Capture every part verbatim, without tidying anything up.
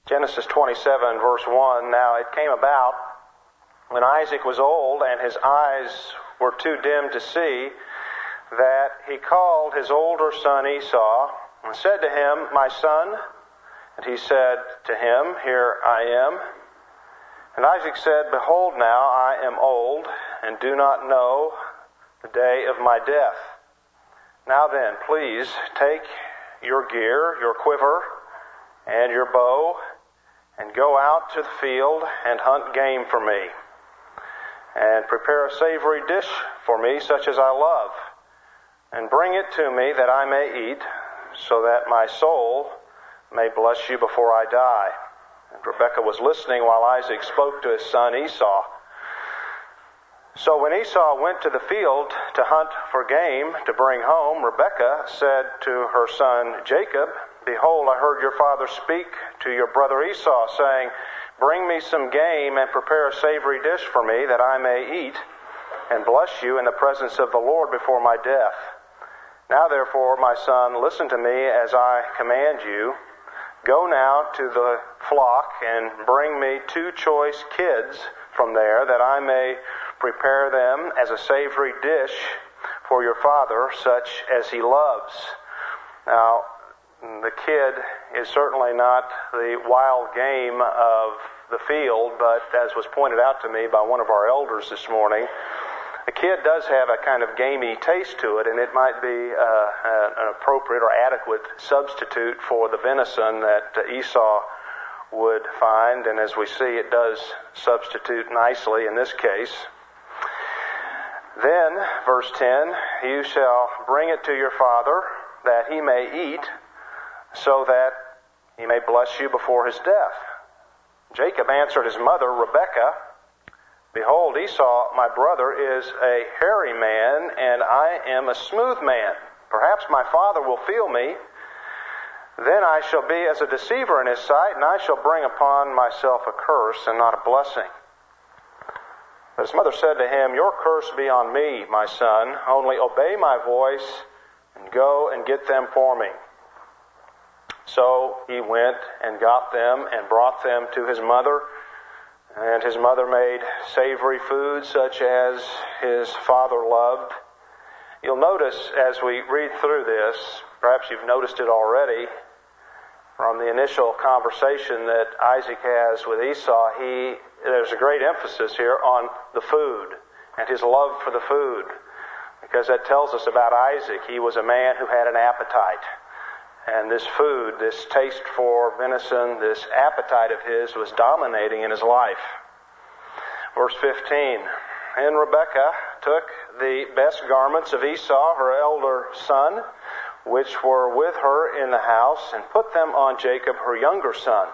Genesis twenty-seven, verse one, now it came about when Isaac was old and his eyes were too dim to see, that he called his older son Esau and said to him, "My son." And he said to him, "Here I am." And Isaac said, "Behold, now I am old and do not know the day of my death. Now then, please take your gear, your quiver, and your bow, and go out to the field and hunt game for me, and prepare a savory dish for me such as I love, and bring it to me that I may eat, so that my soul may bless you before I die." And Rebekah was listening while Isaac spoke to his son Esau. So when Esau went to the field to hunt for game to bring home, Rebekah said to her son Jacob, "Behold, I heard your father speak to your brother Esau, saying, 'Bring me some game and prepare a savory dish for me, that I may eat and bless you in the presence of the Lord before my death. Now therefore, my son, listen to me as I command you. Go now to the flock and bring me two choice kids from there, that I may prepare them as a savory dish for your father, such as he loves.'" Now, the kid is certainly not the wild game of the field, but as was pointed out to me by one of our elders this morning, a kid does have a kind of gamey taste to it, and it might be uh, an appropriate or adequate substitute for the venison that Esau would find, and as we see, it does substitute nicely in this case. Then, verse ten, "You shall bring it to your father, that he may eat, so that he may bless you before his death." Jacob answered his mother, Rebekah, "Behold, Esau, my brother, is a hairy man, and I am a smooth man. Perhaps my father will feel me. Then I shall be as a deceiver in his sight, and I shall bring upon myself a curse and not a blessing." But his mother said to him, "Your curse be on me, my son. Only obey my voice and go and get them for me." So he went and got them and brought them to his mother. And his mother made savory food such as his father loved. You'll notice as we read through this, perhaps you've noticed it already, from the initial conversation that Isaac has with Esau, he there's a great emphasis here on the food and his love for the food, because that tells us about Isaac. He was a man who had an appetite. And this food, this taste for venison, this appetite of his was dominating in his life. Verse fifteen, "And Rebekah took the best garments of Esau, her elder son, which were with her in the house, and put them on Jacob, her younger son.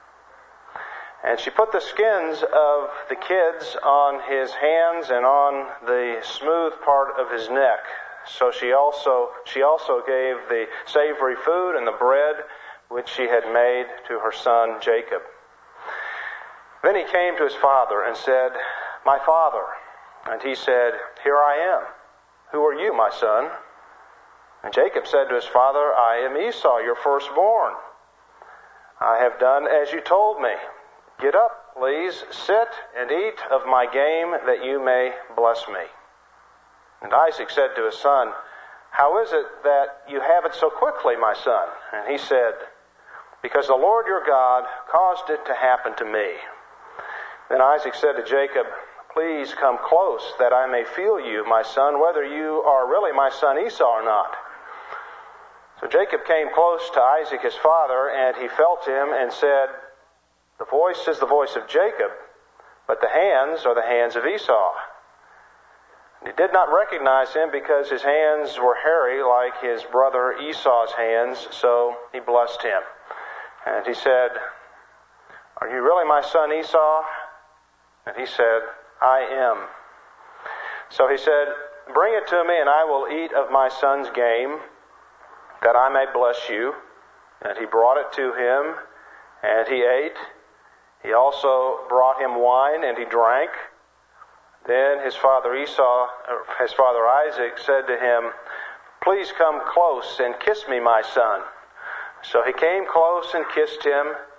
And she put the skins of the kids on his hands and on the smooth part of his neck. So she also she also gave the savory food and the bread which she had made to her son Jacob. Then he came to his father and said, 'My father.' And he said, 'Here I am. Who are you, my son?' And Jacob said to his father, 'I am Esau, your firstborn. I have done as you told me. Get up, please, sit and eat of my game, that you may bless me.' And Isaac said to his son, 'How is it that you have it so quickly, my son?' And he said, 'Because the Lord your God caused it to happen to me.' Then Isaac said to Jacob, 'Please come close, that I may feel you, my son, whether you are really my son Esau or not.' So Jacob came close to Isaac his father, and he felt him and said, 'The voice is the voice of Jacob, but the hands are the hands of Esau.' And he did not recognize him, because his hands were hairy like his brother Esau's hands, so he blessed him. And he said, 'Are you really my son Esau?' And he said, 'I am.' So he said, 'Bring it to me, and I will eat of my son's game, that I may bless you.' And he brought it to him, and he ate. He also brought him wine, and he drank. Then his father Esau, his father Isaac, said to him, 'Please come close and kiss me, my son.' So he came close and kissed him,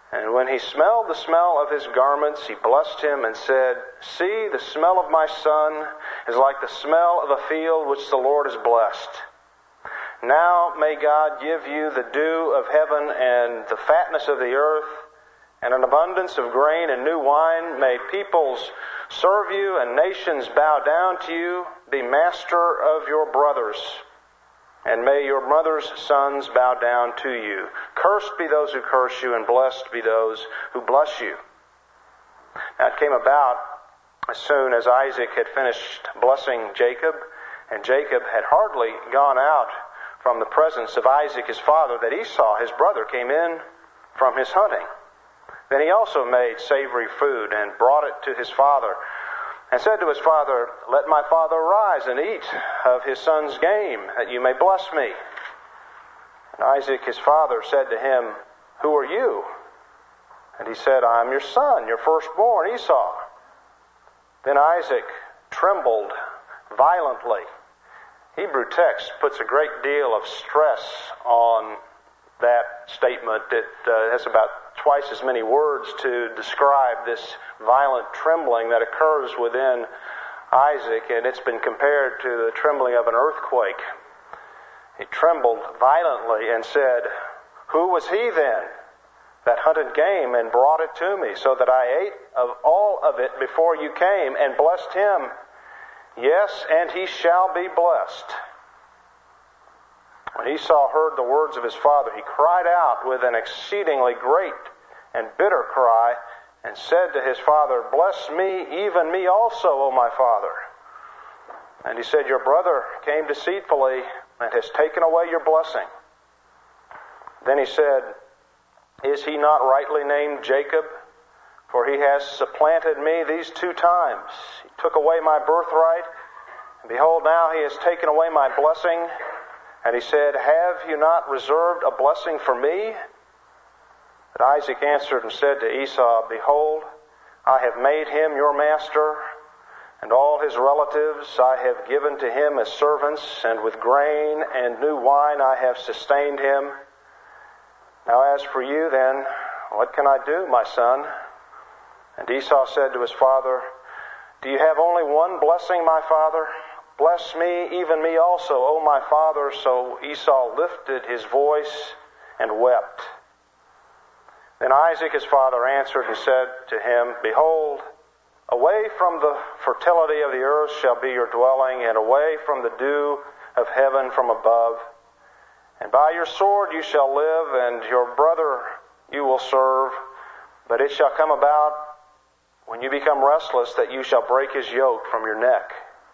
And when he smelled the smell of his garments, he blessed him and said, See, the smell of my son is like the smell of a field which the Lord has blessed. Now may God give you the dew of heaven and the fatness of the earth, and an abundance of grain and new wine. May peoples serve you and nations bow down to you. Be master of your brothers, and may your mother's sons bow down to you. Cursed be those who curse you, and blessed be those who bless you. Now it came about as soon as Isaac had finished blessing Jacob, and Jacob had hardly gone out from the presence of Isaac his father, that Esau his brother came in from his hunting. Then he also made savory food and brought it to his father, and said to his father, Let my father rise and eat of his son's game, that you may bless me. And Isaac his father said to him, Who are you? And he said, I am your son, your firstborn, Esau. Then Isaac trembled violently. Hebrew text puts a great deal of stress on that statement. It uh, has about twice as many words to describe this violent trembling that occurs within Isaac, and it's been compared to the trembling of an earthquake. He trembled violently and said, Who was he then that hunted game and brought it to me, so that I ate of all of it before you came, and blessed him? Yes, and he shall be blessed. When Esau heard the words of his father, he cried out with an exceedingly great and bitter cry, and said to his father, Bless me, even me also, O my father. And he said, Your brother came deceitfully and has taken away your blessing. Then he said, Is he not rightly named Jacob? For he has supplanted me these two times. He took away my birthright, and behold, now he has taken away my blessing. And he said, Have you not reserved a blessing for me? But Isaac answered and said to Esau, Behold, I have made him your master, and all his relatives I have given to him as servants, and with grain and new wine I have sustained him. Now as for you then, what can I do, my son? And Esau said to his father, Do you have only one blessing, my father? Bless me, even me also, O my father. So Esau lifted his voice and wept. Then Isaac his father answered and said to him, Behold, away from the fertility of the earth shall be your dwelling, and away from the dew of heaven from above. And by your sword you shall live, and your brother you will serve. But it shall come about, when you become restless, that you shall break his yoke from your neck.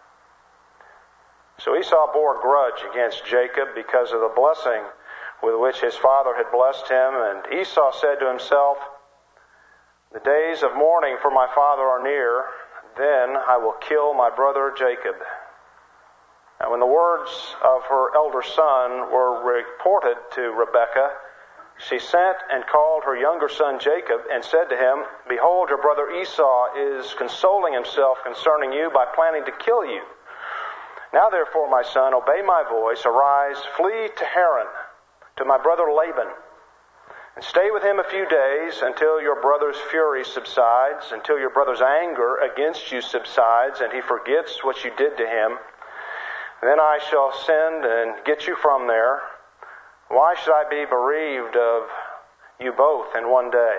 So Esau bore a grudge against Jacob because of the blessing with which his father had blessed him. And Esau said to himself, The days of mourning for my father are near. Then I will kill my brother Jacob. And when the words of her elder son were reported to Rebekah, she sent and called her younger son Jacob and said to him, Behold, your brother Esau is consoling himself concerning you by planning to kill you. Now therefore, my son, obey my voice. Arise, flee to Haran, to my brother Laban, and stay with him a few days until your brother's fury subsides, until your brother's anger against you subsides, and he forgets what you did to him. Then I shall send and get you from there. Why should I be bereaved of you both in one day?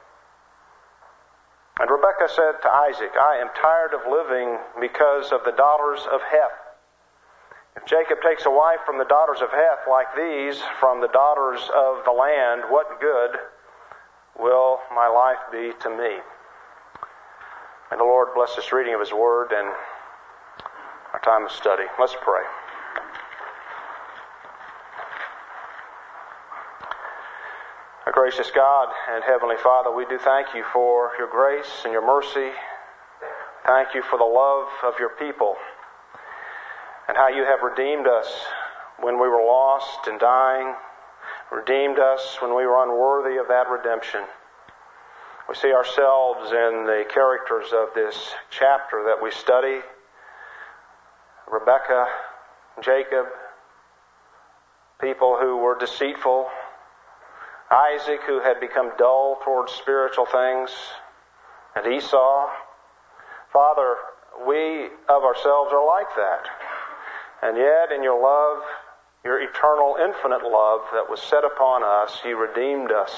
And Rebekah said to Isaac, I am tired of living because of the daughters of Heth. If Jacob takes a wife from the daughters of Heth like these, from the daughters of the land, what good will my life be to me? May the Lord bless this reading of His Word and our time of study. Let's pray. Our gracious God and Heavenly Father, we do thank you for your grace and your mercy. Thank you for the love of your people and how you have redeemed us when we were lost and dying, redeemed us when we were unworthy of that redemption. We see ourselves in the characters of this chapter that we study. Rebekah, Jacob, people who were deceitful, Isaac, who had become dull towards spiritual things, and Esau. Father, we of ourselves are like that. And yet, in your love, your eternal, infinite love that was set upon us, you redeemed us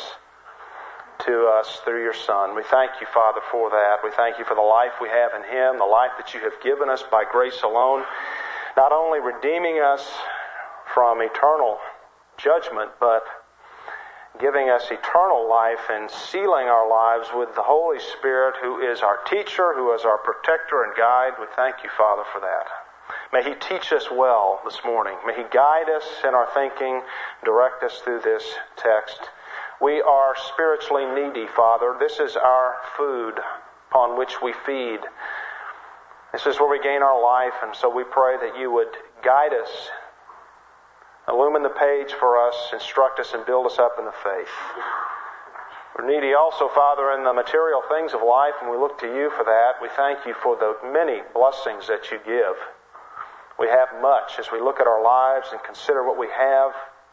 to us through your Son. We thank you, Father, for that. We thank you for the life we have in Him, the life that you have given us by grace alone, not only redeeming us from eternal judgment, but giving us eternal life and sealing our lives with the Holy Spirit, who is our teacher, who is our protector and guide. We thank you, Father, for that. May He teach us well this morning. May He guide us in our thinking, direct us through this text. We are spiritually needy, Father. This is our food upon which we feed. This is where we gain our life, and so we pray that you would guide us, illumine the page for us, instruct us, and build us up in the faith. We're needy also, Father, in the material things of life, and we look to you for that. We thank you for the many blessings that you give. We have much as we look at our lives and consider what we have.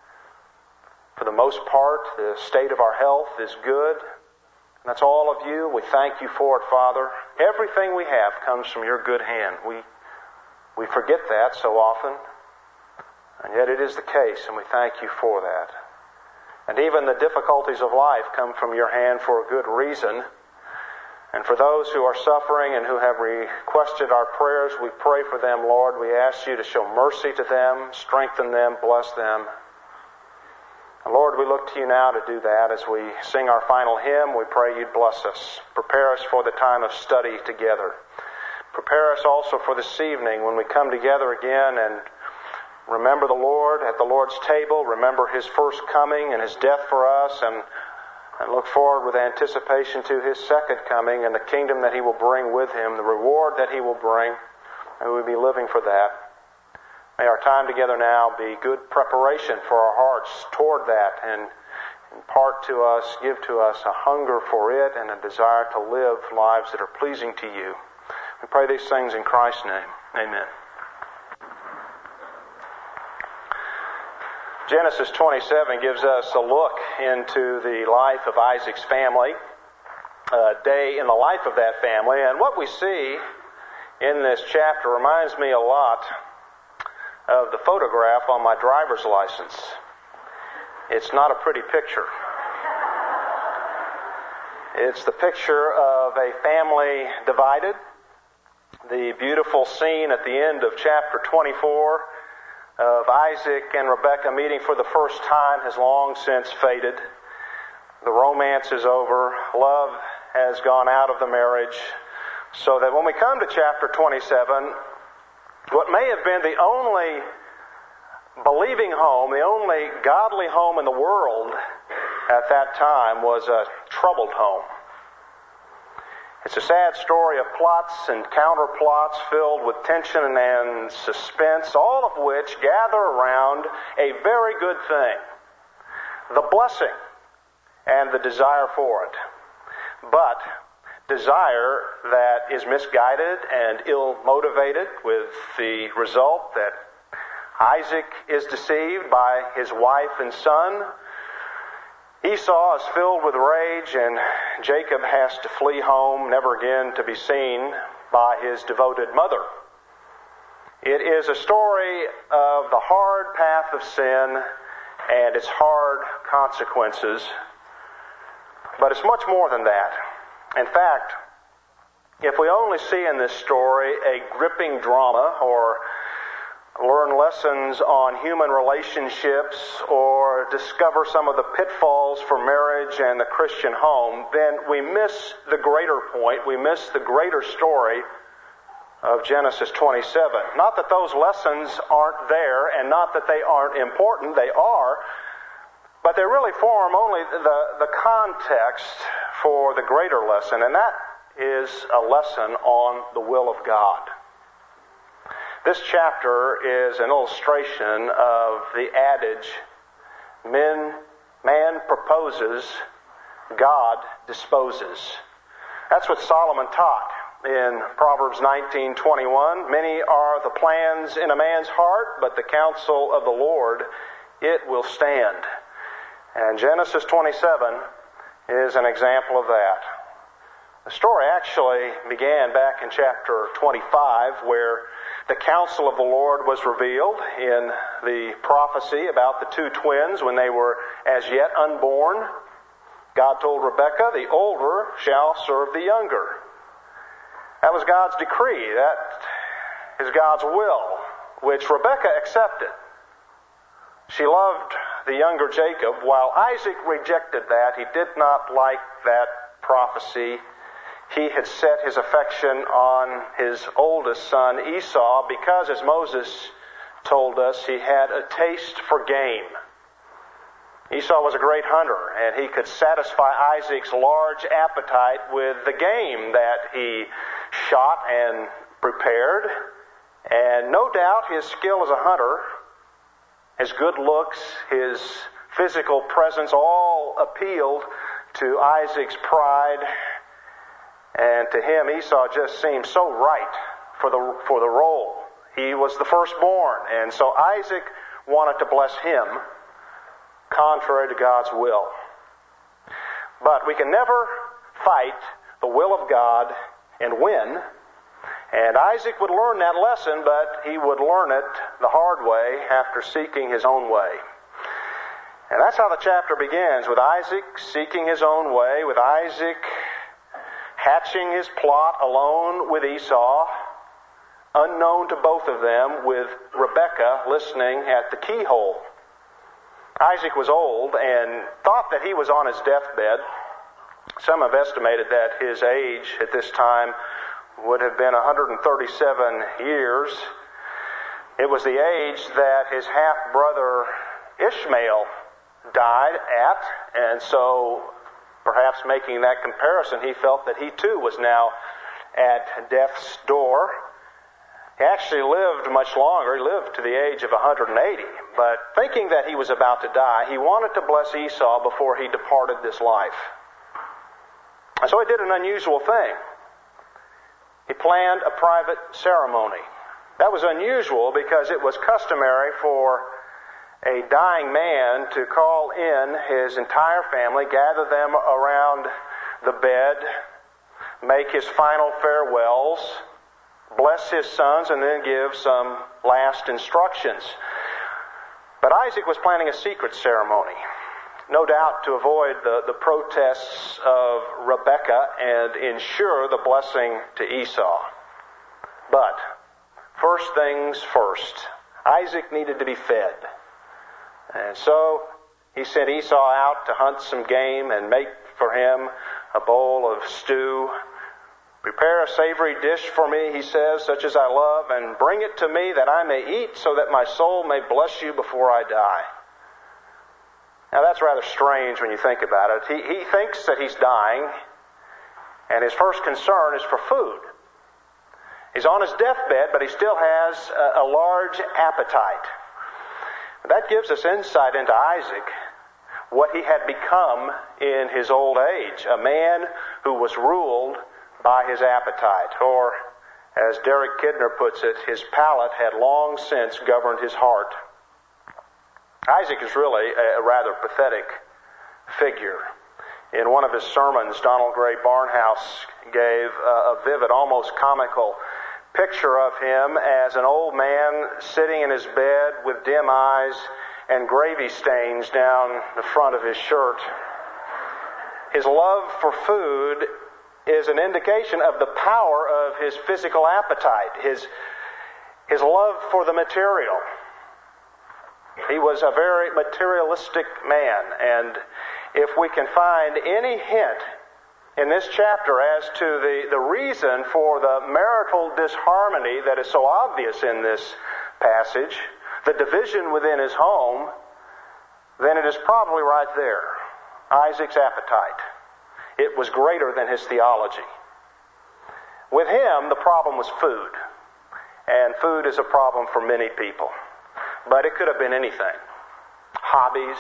For the most part, the state of our health is good. And that's all of you. We thank you for it, Father. Everything we have comes from your good hand. We, we forget that so often. And yet it is the case, and we thank you for that. And even the difficulties of life come from your hand for a good reason. And for those who are suffering and who have requested our prayers, we pray for them, Lord. We ask you to show mercy to them, strengthen them, bless them. And Lord, we look to you now to do that. As we sing our final hymn, we pray you'd bless us. Prepare us for the time of study together. Prepare us also for this evening when we come together again and remember the Lord at the Lord's table, remember His first coming and His death for us, and, and look forward with anticipation to His second coming and the kingdom that He will bring with Him, the reward that He will bring, and we'll be living for that. May our time together now be good preparation for our hearts toward that, and impart to us, give to us a hunger for it and a desire to live lives that are pleasing to you. We pray these things in Christ's name. Amen. Genesis twenty-seven gives us a look into the life of Isaac's family, a day in the life of that family. And what we see in this chapter reminds me a lot of the photograph on my driver's license. It's not a pretty picture. It's the picture of a family divided. The beautiful scene at the end of chapter twenty-four of Isaac and Rebekah meeting for the first time has long since faded. The romance is over. Love has gone out of the marriage. So that when we come to chapter twenty-seven, what may have been the only believing home, the only godly home in the world at that time, was a troubled home. It's a sad story of plots and counterplots filled with tension and suspense, all of which gather around a very good thing, the blessing and the desire for it. But desire that is misguided and ill-motivated, with the result that Isaac is deceived by his wife and son. Esau is filled with rage, and Jacob has to flee home, never again to be seen by his devoted mother. It is a story of the hard path of sin and its hard consequences, but it's much more than that. In fact, if we only see in this story a gripping drama, or learn lessons on human relationships, or discover some of the pitfalls for marriage and the Christian home, then we miss the greater point, we miss the greater story of Genesis twenty-seven. Not that those lessons aren't there, and not that they aren't important, they are, but they really form only the, the context for the greater lesson, and that is a lesson on the will of God. This chapter is an illustration of the adage, men, man proposes, God disposes. That's what Solomon taught in Proverbs nineteen twenty-one. Many are the plans in a man's heart, but the counsel of the Lord, it will stand. And Genesis twenty-seven is an example of that. The story actually began back in chapter twenty-five, where the counsel of the Lord was revealed in the prophecy about the two twins when they were as yet unborn. God told Rebekah, the older shall serve the younger. That was God's decree. That is God's will, which Rebekah accepted. She loved the younger Jacob, while Isaac rejected that. He did not like that prophecy. He had set his affection on his oldest son Esau because, as Moses told us, he had a taste for game. Esau was a great hunter, and he could satisfy Isaac's large appetite with the game that he shot and prepared. And no doubt his skill as a hunter, his good looks, his physical presence all appealed to Isaac's pride. And to him, Esau just seemed so right for the for the role. He was the firstborn, and so Isaac wanted to bless him, contrary to God's will. But we can never fight the will of God and win. And Isaac would learn that lesson, but he would learn it the hard way after seeking his own way. And that's how the chapter begins, with Isaac seeking his own way, with Isaac hatching his plot alone with Esau, unknown to both of them, with Rebekah listening at the keyhole. Isaac was old and thought that he was on his deathbed. Some have estimated that his age at this time would have been one hundred thirty-seven years. It was the age that his half-brother Ishmael died at, and so perhaps making that comparison, he felt that he too was now at death's door. He actually lived much longer. He lived to the age of one hundred eighty. But thinking that he was about to die, he wanted to bless Esau before he departed this life. And so he did an unusual thing. He planned a private ceremony. That was unusual because it was customary for a dying man to call in his entire family, gather them around the bed, make his final farewells, bless his sons, and then give some last instructions. But Isaac was planning a secret ceremony, no doubt to avoid the, the protests of Rebekah and ensure the blessing to Esau. But first things first, Isaac needed to be fed. And so he sent Esau out to hunt some game and make for him a bowl of stew. Prepare a savory dish for me, he says, such as I love, and bring it to me that I may eat, so that my soul may bless you before I die. Now that's rather strange when you think about it. He, he thinks that he's dying, and his first concern is for food. He's on his deathbed, but he still has a, a large appetite. That gives us insight into Isaac, what he had become in his old age, a man who was ruled by his appetite, or as Derek Kidner puts it, his palate had long since governed his heart. Isaac is really a rather pathetic figure. In one of his sermons, Donald Gray Barnhouse gave a vivid, almost comical picture of him as an old man sitting in his bed with dim eyes and gravy stains down the front of his shirt. His love for food is an indication of the power of his physical appetite, his, his love for the material. He was a very materialistic man, and if we can find any hint in this chapter as to the, the reason for the marital disharmony that is so obvious in this passage, the division within his home, then it is probably right there. Isaac's appetite. It was greater than his theology. With him, the problem was food. And food is a problem for many people. But it could have been anything. Hobbies,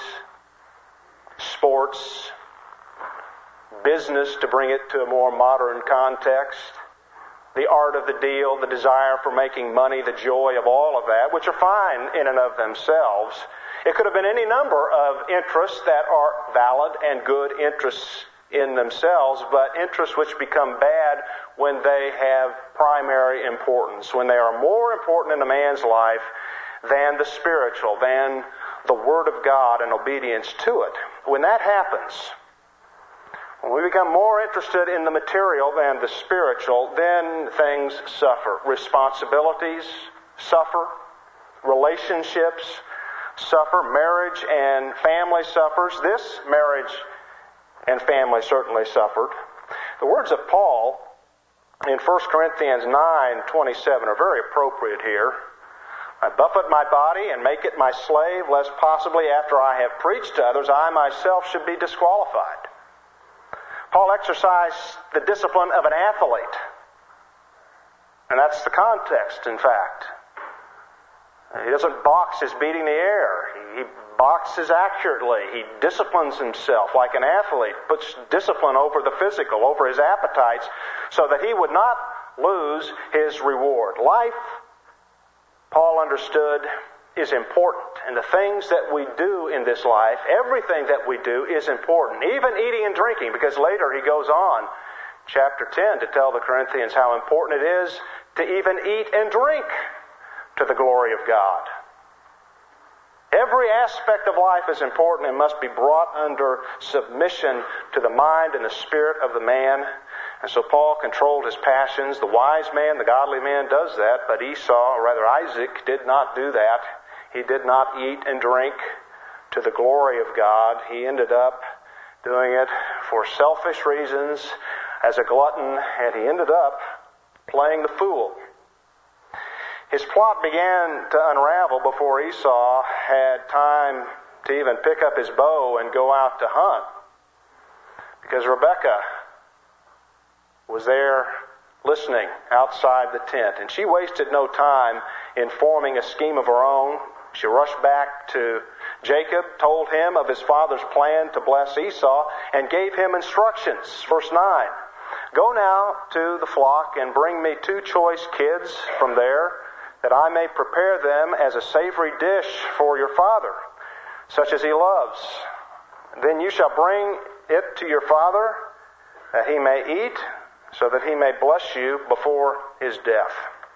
sports, business, to bring it to a more modern context, the art of the deal, the desire for making money, the joy of all of that, which are fine in and of themselves. It could have been any number of interests that are valid and good interests in themselves, but interests which become bad when they have primary importance, when they are more important in a man's life than the spiritual, than the Word of God and obedience to it. When that happens, when we become more interested in the material than the spiritual, then things suffer. Responsibilities suffer. Relationships suffer. Marriage and family suffers. This marriage and family certainly suffered. The words of Paul in First Corinthians nine twenty-seven are very appropriate here. I buffet my body and make it my slave, lest possibly after I have preached to others, I myself should be disqualified. Paul exercised the discipline of an athlete. And that's the context, in fact. He doesn't box his beating the air. He boxes accurately. He disciplines himself like an athlete, puts discipline over the physical, over his appetites, so that he would not lose his reward. Life, Paul understood, is important. And the things that we do in this life, everything that we do is important. Even eating and drinking, because later he goes on, chapter ten, to tell the Corinthians how important it is to even eat and drink to the glory of God. Every aspect of life is important and must be brought under submission to the mind and the spirit of the man. And so Paul controlled his passions. The wise man, the godly man, does that, but Esau, or rather Isaac, did not do that. He did not eat and drink to the glory of God. He ended up doing it for selfish reasons as a glutton, and he ended up playing the fool. His plot began to unravel before Esau had time to even pick up his bow and go out to hunt, because Rebekah was there listening outside the tent, and she wasted no time in forming a scheme of her own. She rushed back to Jacob, told him of his father's plan to bless Esau, and gave him instructions. Verse nine, "Go now to the flock and bring me two choice kids from there, that I may prepare them as a savory dish for your father, such as he loves. Then you shall bring it to your father, that he may eat, so that he may bless you before his death."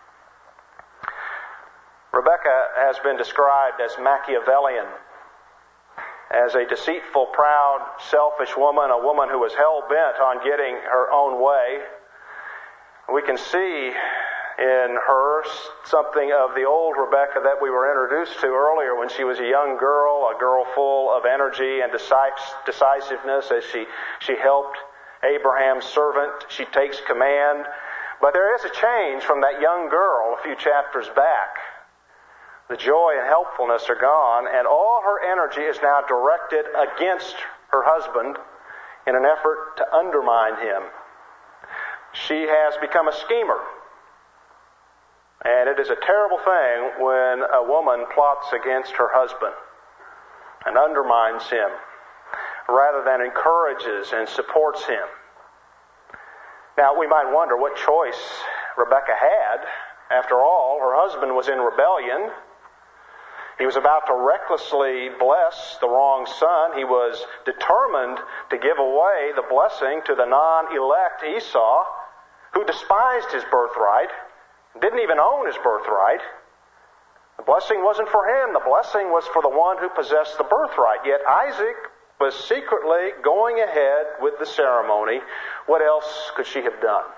Rebekah has been described as Machiavellian, as a deceitful, proud, selfish woman, a woman who was hell-bent on getting her own way. We can see in her something of the old Rebekah that we were introduced to earlier when she was a young girl, a girl full of energy and decisiveness as she, she helped Abraham's servant. She takes command. But there is a change from that young girl a few chapters back. The joy and helpfulness are gone, and all her energy is now directed against her husband in an effort to undermine him. She has become a schemer. And it is a terrible thing when a woman plots against her husband and undermines him rather than encourages and supports him. Now, we might wonder what choice Rebekah had. After all, her husband was in rebellion. He was about to recklessly bless the wrong son. He was determined to give away the blessing to the non-elect Esau, who despised his birthright, didn't even own his birthright. The blessing wasn't for him. The blessing was for the one who possessed the birthright. Yet Isaac was secretly going ahead with the ceremony. What else could she have done?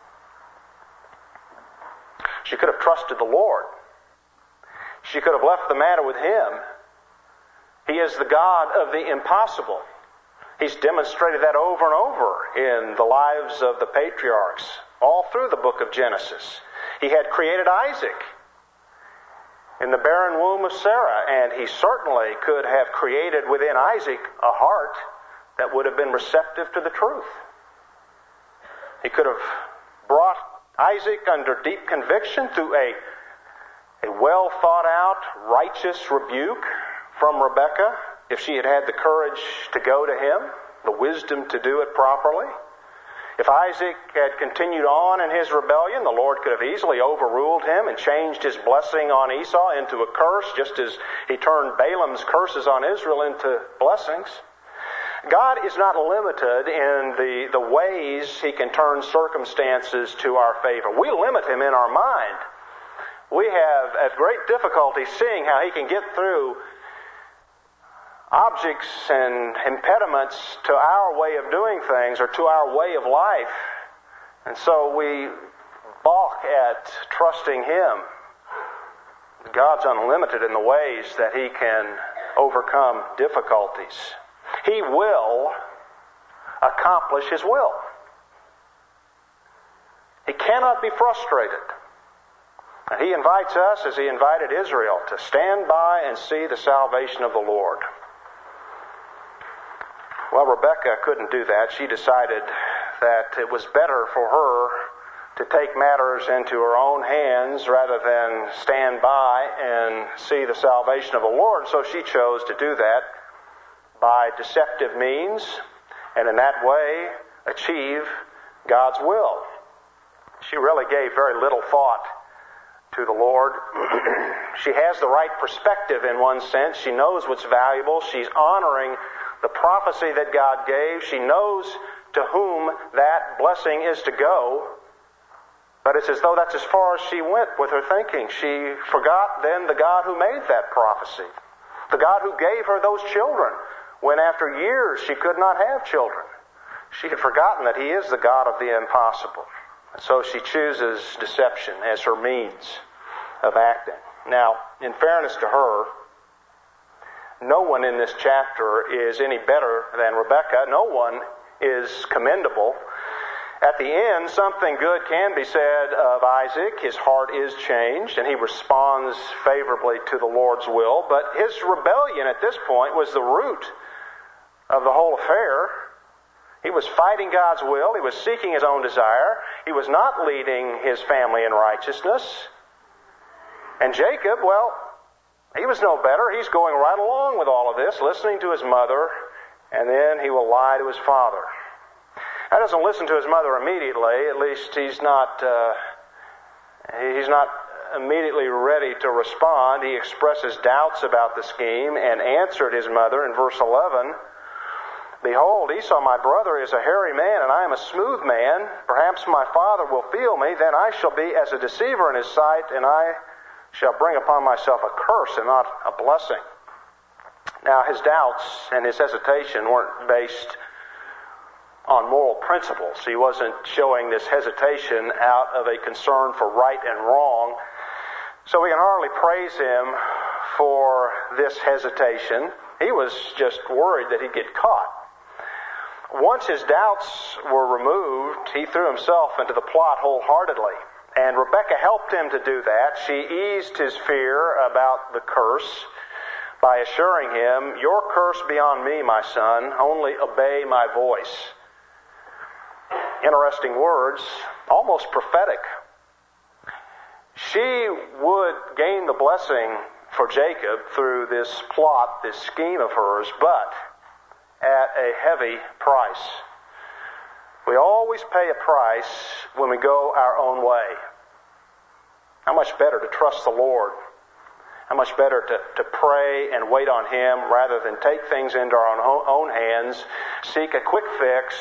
She could have trusted the Lord. She could have left the matter with Him. He is the God of the impossible. He's demonstrated that over and over in the lives of the patriarchs, all through the book of Genesis. He had created Isaac in the barren womb of Sarah, and He certainly could have created within Isaac a heart that would have been receptive to the truth. He could have brought Isaac under deep conviction through a, a well thought out, righteous rebuke from Rebekah, if she had had the courage to go to him, the wisdom to do it properly. If Isaac had continued on in his rebellion, the Lord could have easily overruled him and changed his blessing on Esau into a curse, just as he turned Balaam's curses on Israel into blessings. God is not limited in the, the ways He can turn circumstances to our favor. We limit Him in our mind. We have a great difficulty seeing how He can get through objects and impediments to our way of doing things or to our way of life. And so we balk at trusting Him. God's unlimited in the ways that He can overcome difficulties. He will accomplish His will. He cannot be frustrated. And He invites us, as He invited Israel, to stand by and see the salvation of the Lord. Well, Rebekah couldn't do that. She decided that it was better for her to take matters into her own hands rather than stand by and see the salvation of the Lord. So she chose to do that by deceptive means, and in that way achieve God's will. She really gave very little thought to the Lord. She has the right perspective in one sense. She knows what's valuable. She's honoring the prophecy that God gave. She knows to whom that blessing is to go. But it's as though that's as far as she went with her thinking. She forgot then the God who made that prophecy. The God who gave her those children when after years she could not have children. She had forgotten that He is the God of the impossible. And so she chooses deception as her means of acting. Now, in fairness to her, no one in this chapter is any better than Rebekah. No one is commendable. At the end, something good can be said of Isaac. His heart is changed, and he responds favorably to the Lord's will. But his rebellion at this point was the root of the whole affair. He was fighting God's will. He was seeking his own desire. He was not leading his family in righteousness. And Jacob, well, he was no better. He's going right along with all of this, listening to his mother, and then he will lie to his father. He doesn't listen to his mother immediately. At least he's not uh, he's not immediately ready to respond. He expresses doubts about the scheme and answered his mother in verse eleven, "Behold, Esau my brother is a hairy man, and I am a smooth man. Perhaps my father will feel me. Then I shall be as a deceiver in his sight, and I shall bring upon myself a curse and not a blessing." Now, his doubts and his hesitation weren't based on moral principles. He wasn't showing this hesitation out of a concern for right and wrong. So we can hardly praise him for this hesitation. He was just worried that he'd get caught. Once his doubts were removed, he threw himself into the plot wholeheartedly. And Rebekah helped him to do that. She eased his fear about the curse by assuring him, "Your curse be on me, my son. Only obey my voice." Interesting words, almost prophetic. She would gain the blessing for Jacob through this plot, this scheme of hers, but at a heavy price. We always pay a price when we go our own way. How much better to trust the Lord. How much better to, to pray and wait on Him rather than take things into our own, own hands, seek a quick fix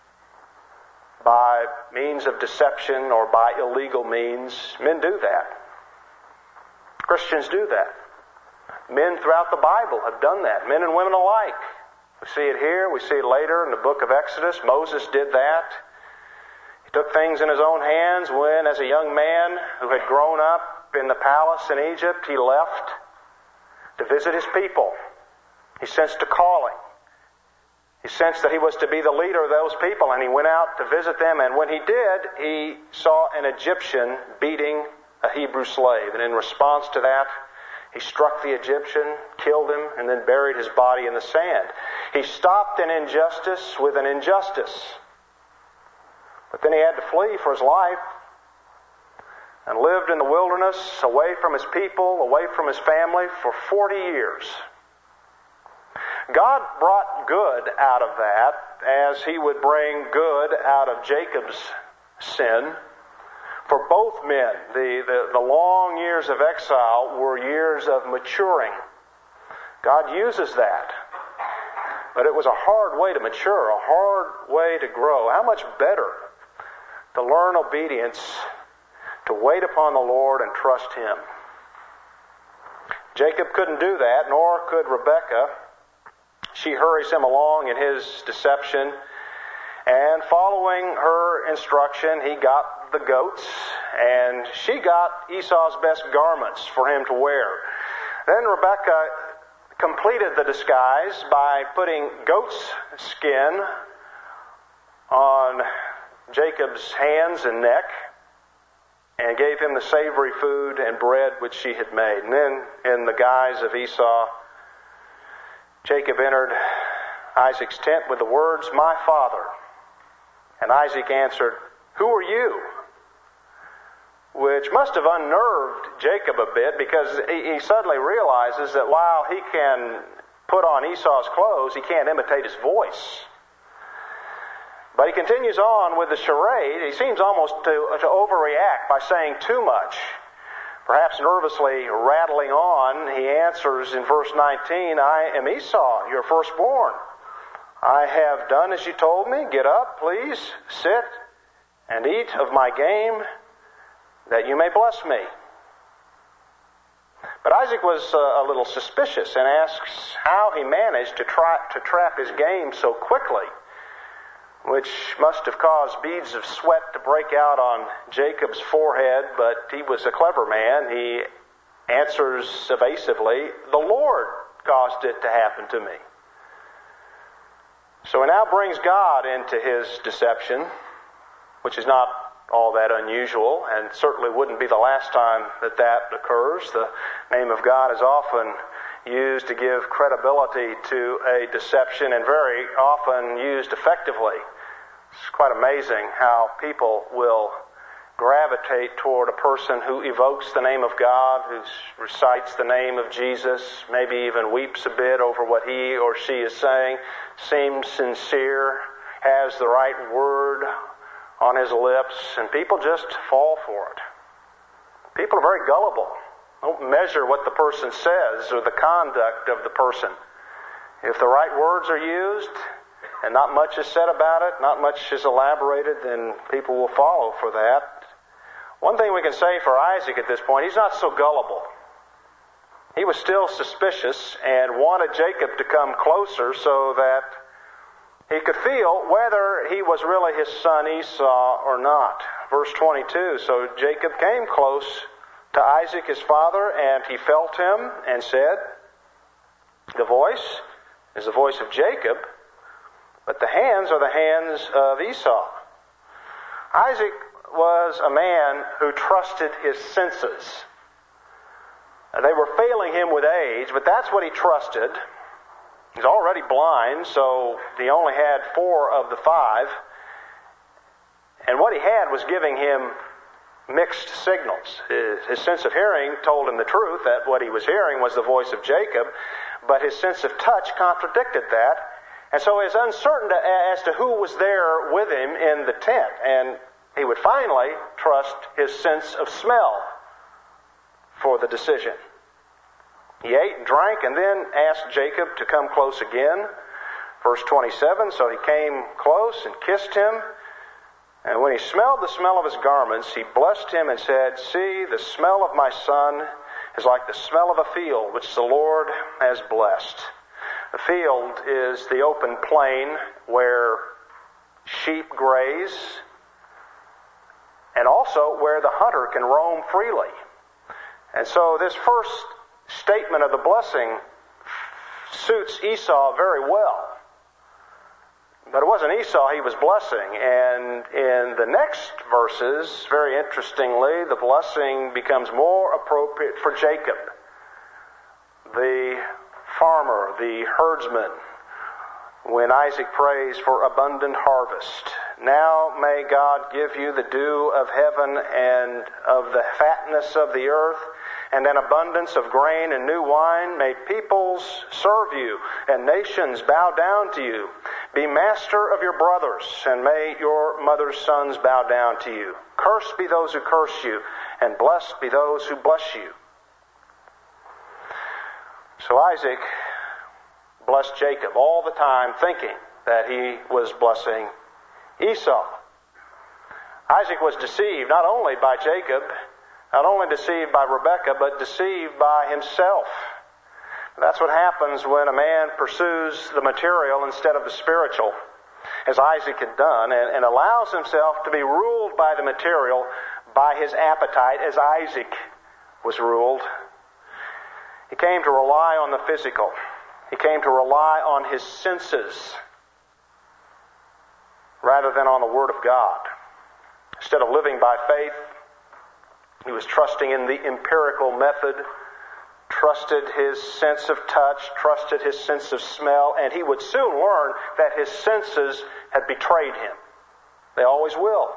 by means of deception or by illegal means. Men do that. Christians do that. Men throughout the Bible have done that. Men and women alike. We see it here. We see it later in the book of Exodus. Moses did that. He took things in his own hands when, as a young man who had grown up in the palace in Egypt, he left to visit his people. He sensed a calling. He sensed that he was to be the leader of those people, and he went out to visit them. And when he did, he saw an Egyptian beating a Hebrew slave. And in response to that, he struck the Egyptian, killed him, and then buried his body in the sand. He stopped an injustice with an injustice. But then he had to flee for his life and lived in the wilderness, away from his people, away from his family for forty years. God brought good out of that, as he would bring good out of Jacob's sin. For both men, the, the, the long years of exile were years of maturing. God uses that. But it was a hard way to mature, a hard way to grow. How much better to learn obedience, to wait upon the Lord and trust Him. Jacob couldn't do that, nor could Rebekah. She hurries him along in his deception, and following her instruction, he got the goats, and she got Esau's best garments for him to wear. Then Rebekah completed the disguise by putting goat's skin on Jacob's hands and neck, and gave him the savory food and bread which she had made. And then, in the guise of Esau, Jacob entered Isaac's tent with the words, "My father." And Isaac answered, "Who are you?" Which must have unnerved Jacob a bit, because he suddenly realizes that while he can put on Esau's clothes, he can't imitate his voice. But he continues on with the charade. He seems almost to, to overreact by saying too much. Perhaps nervously rattling on, he answers in verse nineteen, "I am Esau, your firstborn. I have done as you told me. Get up, please, sit, and eat of my game, that you may bless me." But Isaac was uh, a little suspicious and asks how he managed to, try, to trap his game so quickly, which must have caused beads of sweat to break out on Jacob's forehead, but he was a clever man. He answers evasively, "The Lord caused it to happen to me." So he now brings God into his deception, which is not all that unusual, and certainly wouldn't be the last time that that occurs. The name of God is often used to give credibility to a deception, and very often used effectively. It's quite amazing how people will gravitate toward a person who evokes the name of God, who recites the name of Jesus, maybe even weeps a bit over what he or she is saying, seems sincere, has the right word on his lips, and people just fall for it. People are very gullible. Don't measure what the person says or the conduct of the person. If the right words are used and not much is said about it, not much is elaborated, then people will follow for that. One thing we can say for Isaac at this point, he's not so gullible. He was still suspicious and wanted Jacob to come closer so that he could feel whether he was really his son Esau or not. Verse twenty-two, "So Jacob came close to Isaac his father, and he felt him and said, 'The voice is the voice of Jacob, but the hands are the hands of Esau.'" Isaac was a man who trusted his senses. They were failing him with age, but that's what he trusted. He's already blind, so he only had four of the five. And what he had was giving him mixed signals. His, his sense of hearing told him the truth, that what he was hearing was the voice of Jacob, but his sense of touch contradicted that. And so he was uncertain to, as to who was there with him in the tent. And he would finally trust his sense of smell for the decision. He ate and drank and then asked Jacob to come close again. Verse twenty-seven, "So he came close and kissed him. And when he smelled the smell of his garments, he blessed him and said, 'See, the smell of my son is like the smell of a field which the Lord has blessed.'" The field is the open plain where sheep graze, and also where the hunter can roam freely. And so this first statement of the blessing suits Esau very well. But it wasn't Esau he was blessing. And in the next verses, very interestingly, the blessing becomes more appropriate for Jacob, the farmer, the herdsman, when Isaac prays for abundant harvest. "Now may God give you the dew of heaven and of the fatness of the earth, and an abundance of grain and new wine. May peoples serve you, and nations bow down to you. Be master of your brothers, and may your mother's sons bow down to you. Cursed be those who curse you, and blessed be those who bless you. So Isaac blessed Jacob all the time, thinking that he was blessing Esau. Isaac was deceived not only by Jacob, not only deceived by Rebekah, but deceived by himself. That's what happens when a man pursues the material instead of the spiritual, as Isaac had done, and, and allows himself to be ruled by the material, by his appetite, as Isaac was ruled. He came to rely on the physical. He came to rely on his senses rather than on the Word of God. Instead of living by faith, he was trusting in the empirical method, trusted his sense of touch, trusted his sense of smell, and he would soon learn that his senses had betrayed him. They always will.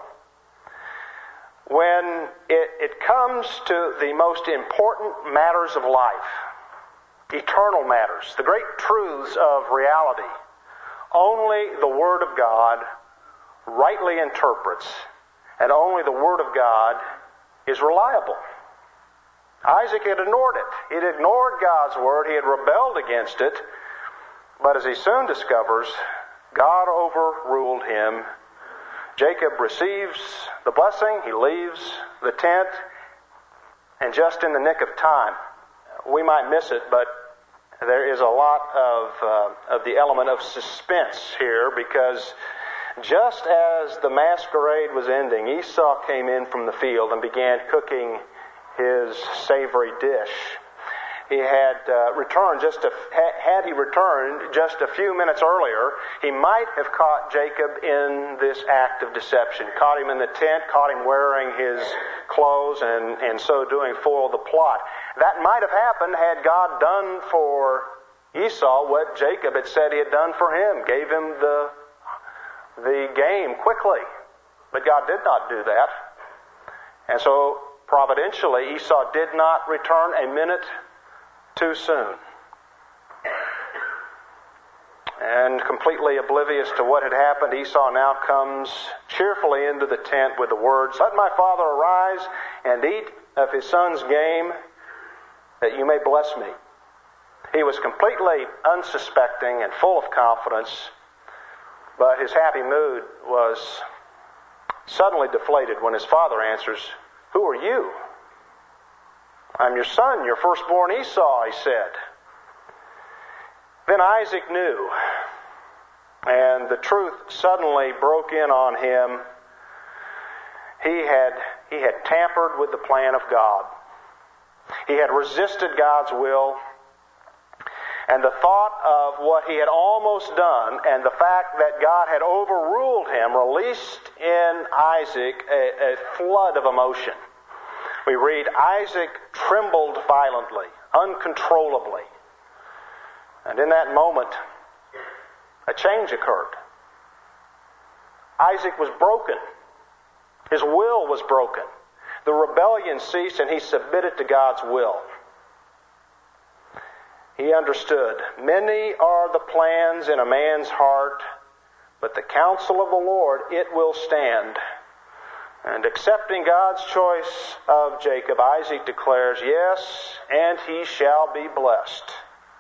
When it, it comes to the most important matters of life, eternal matters, the great truths of reality, only the Word of God rightly interprets, and only the Word of God is reliable. Isaac had ignored it. He had ignored God's Word. He had rebelled against it. But as he soon discovers, God overruled him. Jacob receives the blessing. He leaves the tent. And just in the nick of time, we might miss it, but there is a lot of, uh, of the element of suspense here, because just as the masquerade was ending, Esau came in from the field and began cooking his savory dish. He had uh, returned just a, had he returned just a few minutes earlier, he might have caught Jacob in this act of deception. Caught him in the tent, caught him wearing his clothes, and, and so doing foiled the plot. That might have happened had God done for Esau what Jacob had said he had done for him, gave him the, the game quickly. But God did not do that. And so providentially, Esau did not return a minute too soon. And completely oblivious to what had happened, Esau now comes cheerfully into the tent with the words, "Let my father arise and eat of his son's game, that you may bless me." He was completely unsuspecting and full of confidence, but his happy mood was suddenly deflated when his father answers, "Who are you?" "I'm your son, your firstborn Esau," he said. Then Isaac knew, and the truth suddenly broke in on him. He had, he had tampered with the plan of God. He had resisted God's will, and the thought of what he had almost done and the fact that God had overruled him released in Isaac a, a flood of emotion. We read, Isaac trembled violently, uncontrollably. And in that moment, a change occurred. Isaac was broken. His will was broken. The rebellion ceased and he submitted to God's will. He understood, many are the plans in a man's heart, but the counsel of the Lord, it will stand. And accepting God's choice of Jacob, Isaac declares, yes, and he shall be blessed.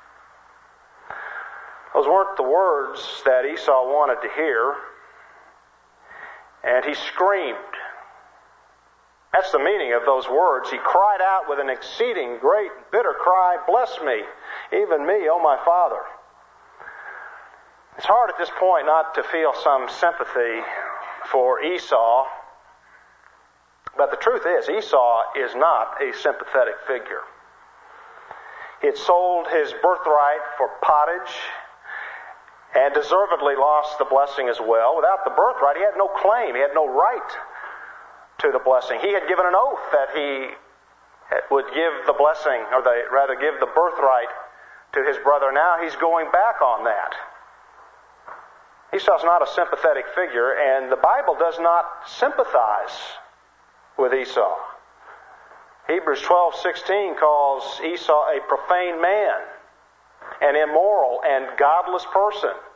Those weren't the words that Esau wanted to hear. And he screamed. That's the meaning of those words. He cried out with an exceeding great bitter cry, "Bless me, even me, O my father." It's hard at this point not to feel some sympathy for Esau. But the truth is, Esau is not a sympathetic figure. He had sold his birthright for pottage and deservedly lost the blessing as well. Without the birthright, he had no claim. He had no right to the blessing. He had given an oath that he would give the blessing, or the, rather give the birthright to his brother. Now he's going back on that. Esau's not a sympathetic figure, and the Bible does not sympathize with Esau. Hebrews twelve sixteen calls Esau a profane man, an immoral and godless person.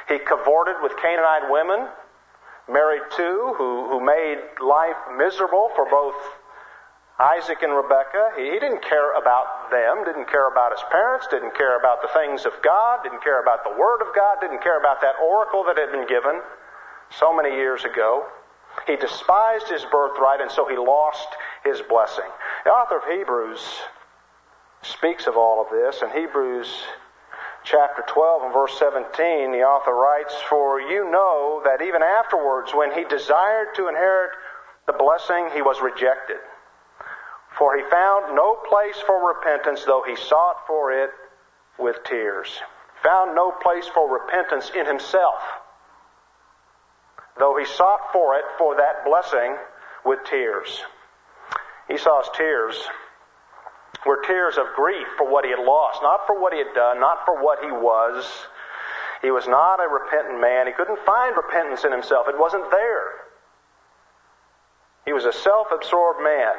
He cavorted with Canaanite women, married two who, who made life miserable for both Isaac and Rebekah. He, he didn't care about them, didn't care about his parents, didn't care about the things of God, didn't care about the Word of God, didn't care about that oracle that had been given so many years ago. He despised his birthright, and so he lost his blessing. The author of Hebrews speaks of all of this. In Hebrews chapter twelve and verse seventeen, the author writes, "For you know that even afterwards, when he desired to inherit the blessing, he was rejected. For he found no place for repentance, though he sought for it with tears." Found no place for repentance in himself, though he sought for it, for that blessing, with tears. Esau's tears were tears of grief for what he had lost, not for what he had done, not for what he was. He was not a repentant man. He couldn't find repentance in himself. It wasn't there. He was a self-absorbed man.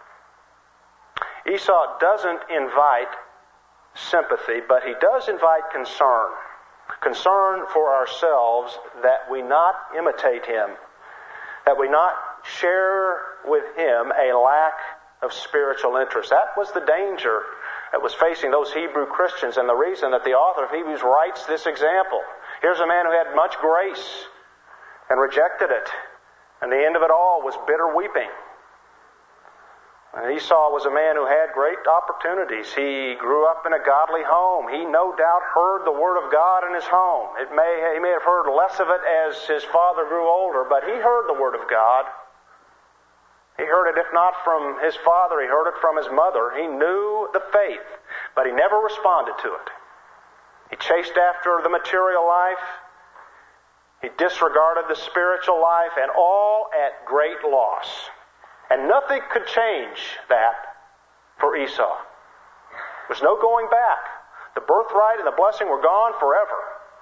Esau doesn't invite sympathy, but he does invite concern. Concern for ourselves that we not imitate him, that we not share with him a lack of spiritual interest. That was the danger that was facing those Hebrew Christians, and the reason that the author of Hebrews writes this example. Here's a man who had much grace and rejected it, and the end of it all was bitter weeping. And Esau was a man who had great opportunities. He grew up in a godly home. He no doubt heard the Word of God in his home. It may, he may have heard less of it as his father grew older, but he heard the Word of God. He heard it, if not from his father, he heard it from his mother. He knew the faith, but he never responded to it. He chased after the material life. He disregarded the spiritual life, and all at great loss. And nothing could change that for Esau. There's no going back. The birthright and the blessing were gone forever.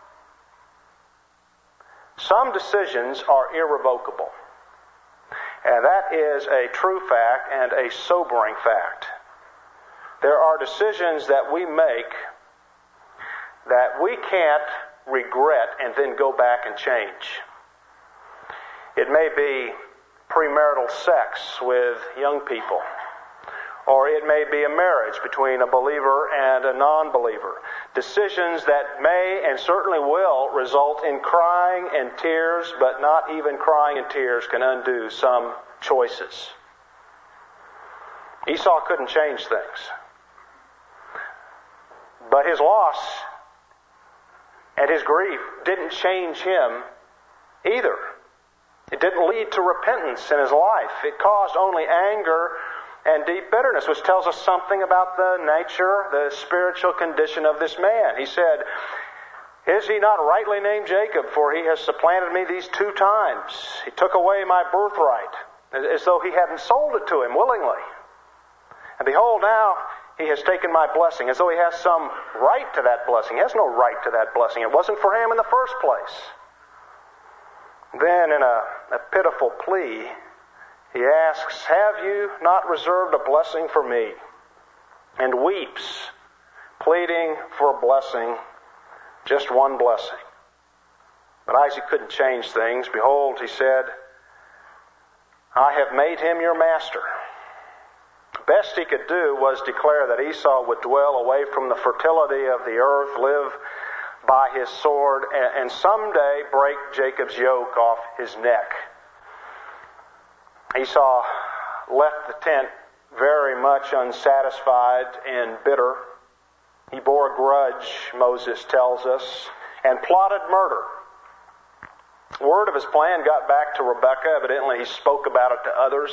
Some decisions are irrevocable. And that is a true fact and a sobering fact. There are decisions that we make that we can't regret and then go back and change. It may be premarital sex with young people, or it may be a marriage between a believer and a non-believer. Decisions that may and certainly will result in crying and tears, but not even crying and tears can undo some choices. Esau couldn't change things, but his loss and his grief didn't change him either. It didn't lead to repentance in his life. It caused only anger and deep bitterness, which tells us something about the nature, the spiritual condition of this man. He said, "Is he not rightly named Jacob? For he has supplanted me these two times. He took away my birthright, as though he hadn't sold it to him willingly. And behold, now he has taken my blessing, as though he has some right to that blessing." He has no right to that blessing. It wasn't for him in the first place. Then, in a, a pitiful plea, he asks, "Have you not reserved a blessing for me?" And weeps, pleading for a blessing, just one blessing. But Isaac couldn't change things. "Behold," he said, "I have made him your master." The best he could do was declare that Esau would dwell away from the fertility of the earth, live by his sword, and someday break Jacob's yoke off his neck. Esau left the tent very much unsatisfied and bitter. He bore a grudge, Moses tells us, and plotted murder. Word of his plan got back to Rebekah. Evidently he spoke about it to others.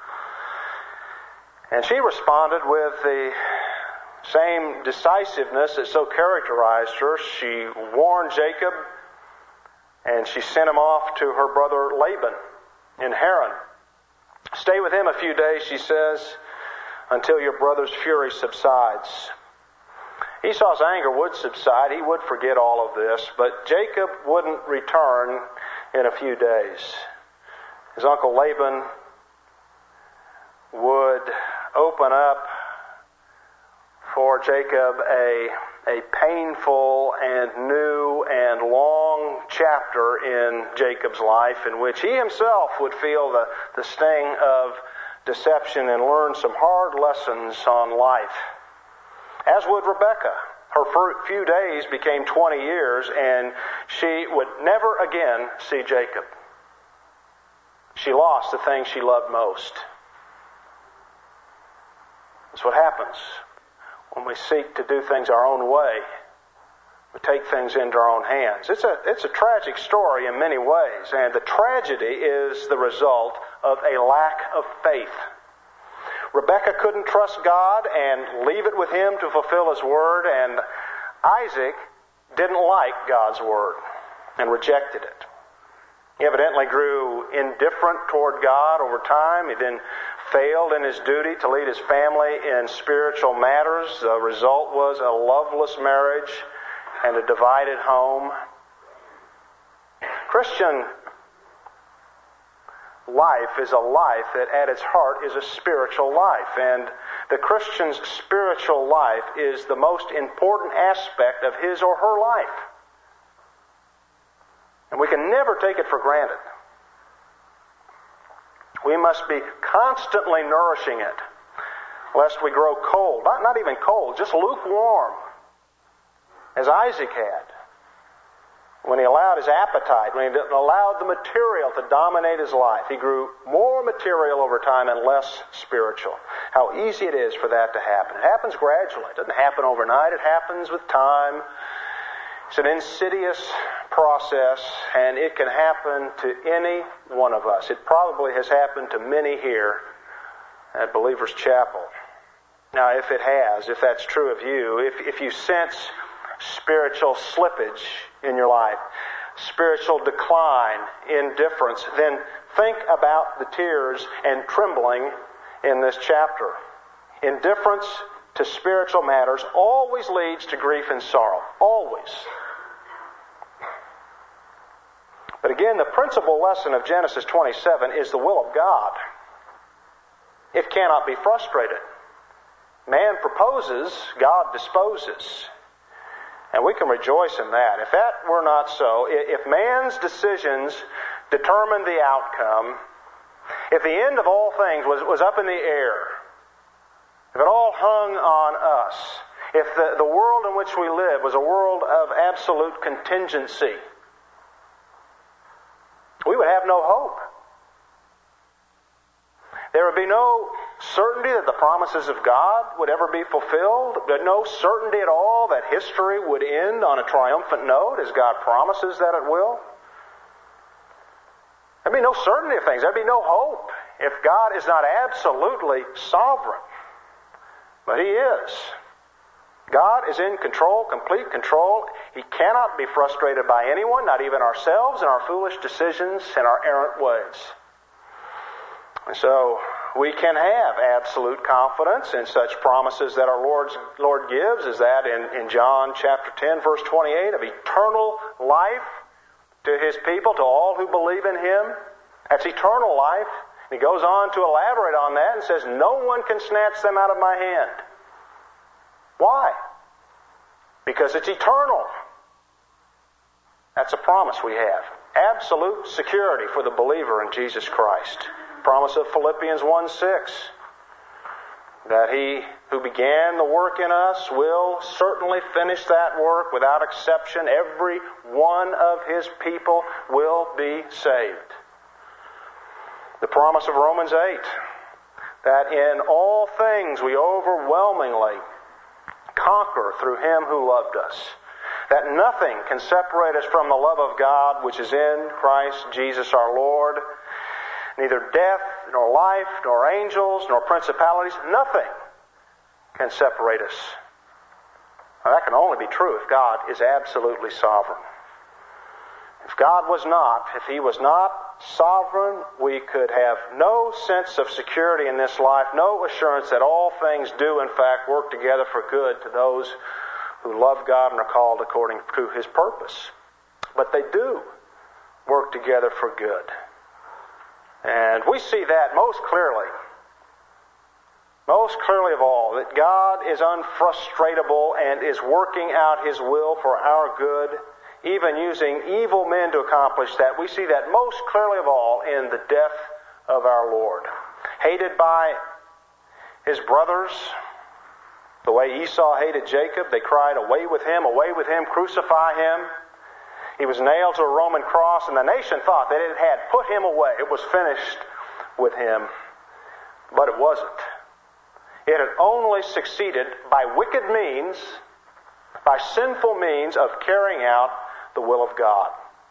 And she responded with the same decisiveness that so characterized her. She warned Jacob, and she sent him off to her brother Laban in Haran. "Stay with him a few days," she says, "until your brother's fury subsides." Esau's anger would subside. He would forget all of this, but Jacob wouldn't return in a few days. His uncle Laban would open up for Jacob a a painful and new and long chapter in Jacob's life in which he himself would feel the, the sting of deception and learn some hard lessons on life. As would Rebekah. Her few days became twenty years, and she would never again see Jacob. She lost the thing she loved most. That's what happens when we seek to do things our own way. We take things into our own hands. It's a, it's a tragic story in many ways, and the tragedy is the result of a lack of faith. Rebekah couldn't trust God and leave it with Him to fulfill His word, and Isaac didn't like God's word and rejected it. He evidently grew indifferent toward God over time. He then failed in his duty to lead his family in spiritual matters. The result was a loveless marriage and a divided home. Christian life is a life that at its heart is a spiritual life. And the Christian's spiritual life is the most important aspect of his or her life. And we can never take it for granted. We must be constantly nourishing it, lest we grow cold. Not, not even cold, just lukewarm, as Isaac had. When he allowed his appetite, when he allowed the material to dominate his life, he grew more material over time and less spiritual. How easy it is for that to happen. It happens gradually. It doesn't happen overnight. It happens with time. It's an insidious process, and it can happen to any one of us. It probably has happened to many here at Believers Chapel. Now, if it has, if that's true of you, if, if you sense spiritual slippage in your life, spiritual decline, indifference, then think about the tears and trembling in this chapter. Indifference to spiritual matters always leads to grief and sorrow. Always. But again, the principal lesson of Genesis twenty-seven is the will of God. It cannot be frustrated. Man proposes, God disposes. And we can rejoice in that. If that were not so, if man's decisions determined the outcome, if the end of all things was, was up in the air, if it all hung on us, if the, the world in which we live was a world of absolute contingency, we would have no hope. There would be no certainty that the promises of God would ever be fulfilled, but no certainty at all that history would end on a triumphant note as God promises that it will. There'd be no certainty of things. There'd be no hope if God is not absolutely sovereign. But He is. God is in control, complete control. He cannot be frustrated by anyone, not even ourselves and our foolish decisions and our errant ways. And so we can have absolute confidence in such promises that our Lord's, Lord gives, as that in, in John chapter ten, verse twenty-eight, of eternal life to His people, to all who believe in Him. That's eternal life. And He goes on to elaborate on that and says, no one can snatch them out of my hand. Why? Because it's eternal. That's a promise we have. Absolute security for the believer in Jesus Christ. Promise of Philippians one six. That He who began the work in us will certainly finish that work without exception. Every one of His people will be saved. The promise of Romans eight. That in all things we overwhelmingly conquer through Him who loved us. That nothing can separate us from the love of God which is in Christ Jesus our Lord. Neither death, nor life, nor angels, nor principalities, nothing can separate us. Now, that can only be true if God is absolutely sovereign. If God was not, if He was not sovereign, we could have no sense of security in this life, no assurance that all things do in fact work together for good to those who love God and are called according to His purpose. But they do work together for good. And we see that most clearly most clearly of all, that God is unfrustratable and is working out His will for our good, even using evil men to accomplish that. We see that most clearly of all in the death of our Lord. Hated by His brothers, the way Esau hated Jacob, they cried, "Away with him, away with him, crucify him." He was nailed to a Roman cross, and the nation thought that it had put him away. It was finished with him. But it wasn't. It had only succeeded by wicked means, by sinful means of carrying out the will of God.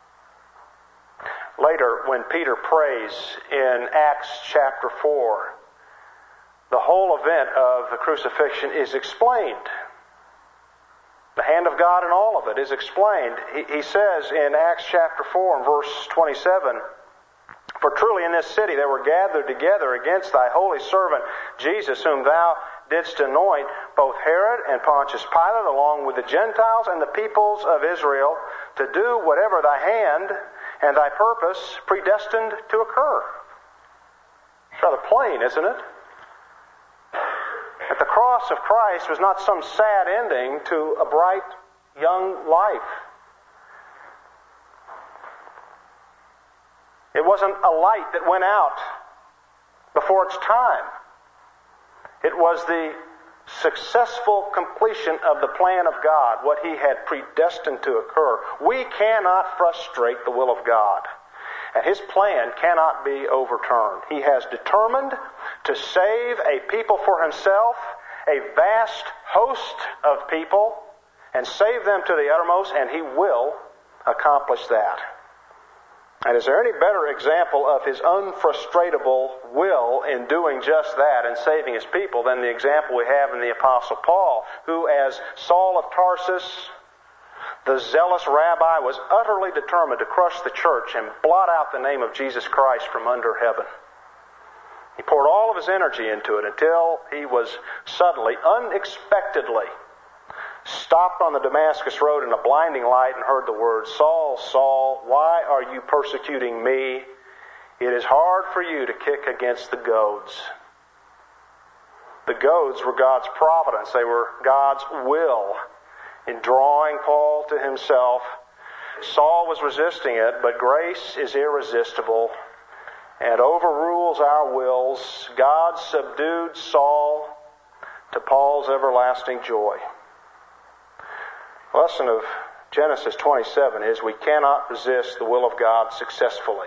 Later, when Peter prays in Acts chapter four, the whole event of the crucifixion is explained. The hand of God in all of it is explained. He, he says in Acts chapter four and verse twenty-seven, "For truly in this city they were gathered together against thy holy servant Jesus, whom thou didst anoint, both Herod and Pontius Pilate, along with the Gentiles and the peoples of Israel, to do whatever thy hand and thy purpose predestined to occur." It's rather plain, isn't it? That the cross of Christ was not some sad ending to a bright young life. It wasn't a light that went out before its time. It was the successful completion of the plan of God, what He had predestined to occur. We cannot frustrate the will of God, and His plan cannot be overturned. He has determined to save a people for Himself, a vast host of people, and save them to the uttermost, and He will accomplish that. And is there any better example of His unfrustratable will in doing just that and saving His people than the example we have in the Apostle Paul, who, as Saul of Tarsus, the zealous rabbi, was utterly determined to crush the church and blot out the name of Jesus Christ from under heaven. He poured all of his energy into it until he was suddenly, unexpectedly, stopped on the Damascus road in a blinding light and heard the words, "Saul, Saul, why are you persecuting me? It is hard for you to kick against the goads." The goads were God's providence. They were God's will in drawing Paul to Himself. Saul was resisting it, but grace is irresistible and overrules our wills. God subdued Saul to Paul's everlasting joy. The lesson of Genesis twenty-seven is we cannot resist the will of God successfully.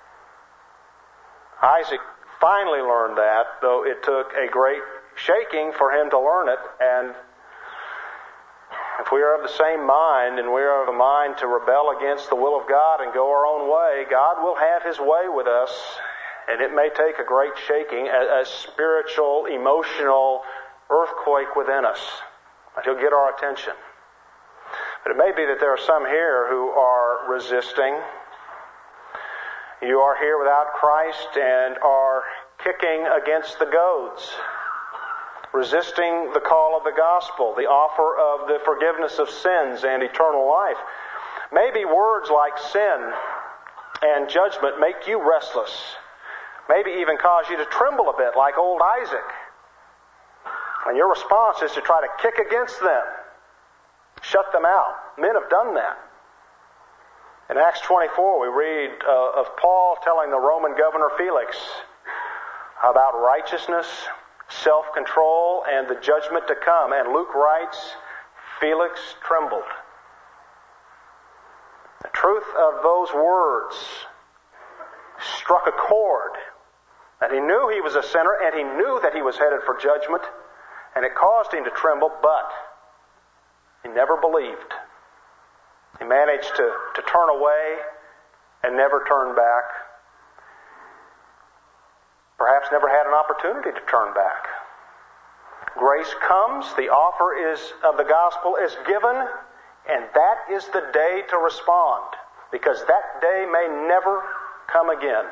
Isaac finally learned that, though it took a great shaking for him to learn it. And if we are of the same mind, and we are of a mind to rebel against the will of God and go our own way, God will have His way with us, and it may take a great shaking, a, a spiritual, emotional earthquake within us, but He'll get our attention. But it may be that there are some here who are resisting. You are here without Christ and are kicking against the goads, resisting the call of the gospel, the offer of the forgiveness of sins and eternal life. Maybe words like sin and judgment make you restless. Maybe even cause you to tremble a bit like old Isaac. And your response is to try to kick against them, shut them out. Men have done that. In Acts twenty-four, we read uh, of Paul telling the Roman governor Felix about righteousness, self-control, and the judgment to come. And Luke writes, Felix trembled. The truth of those words struck a chord. And he knew he was a sinner, and he knew that he was headed for judgment, and it caused him to tremble, but he never believed. He managed to, to turn away and never turn back. Perhaps never had an opportunity to turn back. Grace comes, the offer is of the gospel is given, and that is the day to respond, because that day may never come again.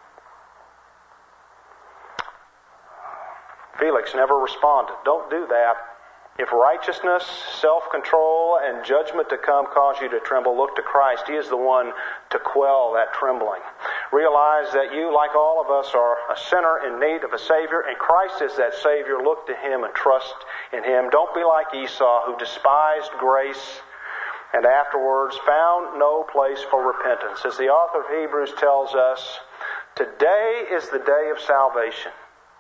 Felix never responded. Don't do that. If righteousness, self-control, and judgment to come cause you to tremble, look to Christ. He is the one to quell that trembling. Realize that you, like all of us, are a sinner in need of a Savior, and Christ is that Savior. Look to Him and trust in Him. Don't be like Esau, who despised grace and afterwards found no place for repentance. As the author of Hebrews tells us, today is the day of salvation.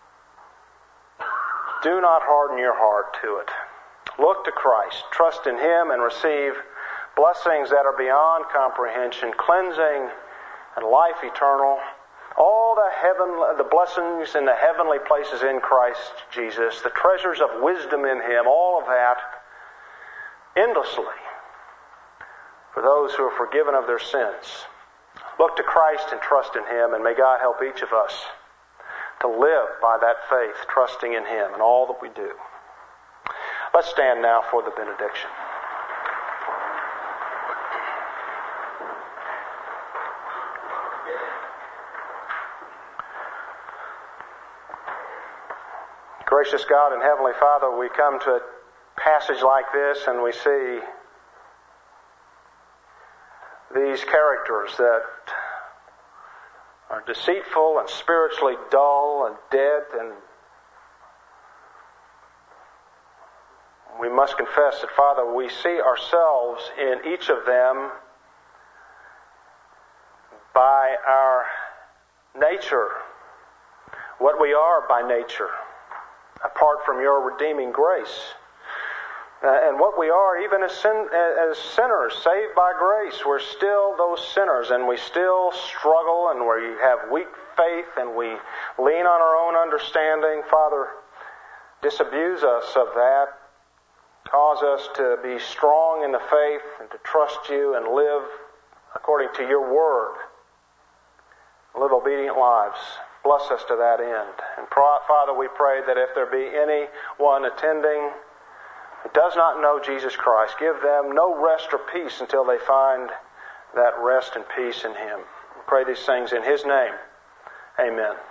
Do not harden your heart to it. Look to Christ, trust in Him, and receive blessings that are beyond comprehension, cleansing and life eternal. All the heaven, the blessings in the heavenly places in Christ Jesus, the treasures of wisdom in Him, all of that, endlessly, for those who are forgiven of their sins. Look to Christ and trust in Him, and may God help each of us to live by that faith, trusting in Him in all that we do. Let's stand now for the benediction. Gracious God and Heavenly Father, we come to a passage like this and we see these characters that are deceitful and spiritually dull and dead, and we must confess that, Father, we see ourselves in each of them by our nature, what we are by nature, apart from your redeeming grace. Uh, and what we are, even as, sin, as sinners, saved by grace, we're still those sinners, and we still struggle, and we have weak faith, and we lean on our own understanding. Father, disabuse us of that. Cause us to be strong in the faith and to trust you and live according to your word. Live obedient lives. Bless us to that end. And Father, we pray that if there be anyone attending who does not know Jesus Christ, give them no rest or peace until they find that rest and peace in Him. We pray these things in His name. Amen.